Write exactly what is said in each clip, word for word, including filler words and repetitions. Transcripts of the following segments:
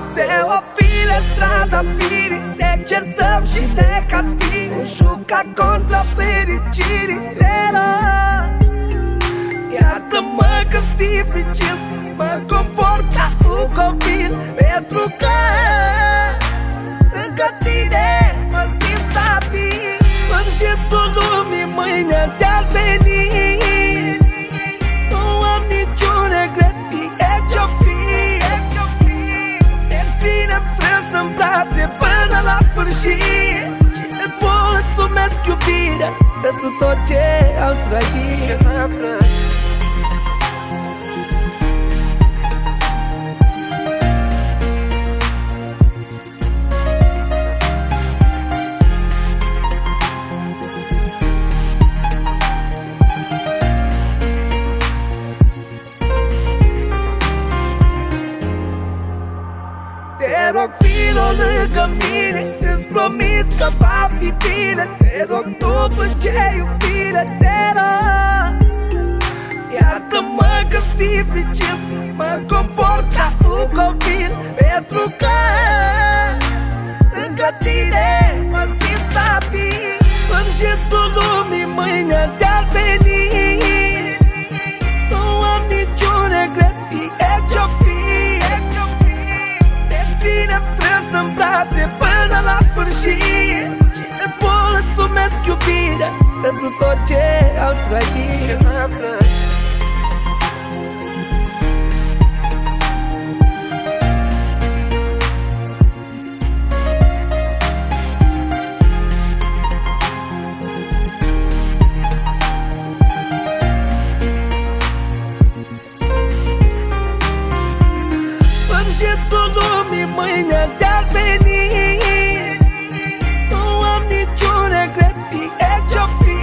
Se o file strada firii, ne certăm și ne caspim, juca contra fericirii de rău. Iartă-mă că-s dificil, mă comport ca un copil, pentru că lângă tine mă simt stabil. Sfârșitul lumii mâine te-ar veni, nu am niciun regret, fie ce-o fi. Ne ținem strâns în brațe până la sfârșit și îți mulțumesc, iubire, pentru tot ce am trăit. Te rog, filo lângă mine, îți promit că va fi bine. Te rog, tu plânge, iubire, te rog. Iartă-mă că-s dificil, mă comport ca un copil, pentru că lângă tine mă simt stabil. Sfârșitul lumii mâine te-ar veni, nu am niciun regret, fie ce-o fi. Ținem strâns în brațe până la sfârșit și îți mulțumesc, iubire, pentru tot ce am trăit. Sfârșitul lumii mâine te-ar veni, nu am niciun regret, fie ce-o fi.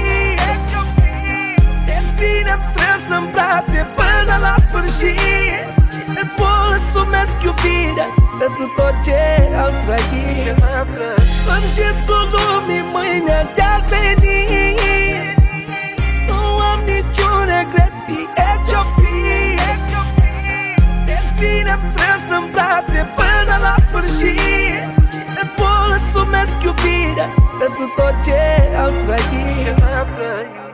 Ne ținem strâns în brațe până la sfârșit și îți mulțumesc, iubire, pentru tot ce am trăit. Sfârșitul lumii mâine te-ar veni, nu am niciun regret, fie ce-o fi. Ținem strâns în brațe până la sfârșit și îți mulțumesc, iubire, pentru tot ce am trăit.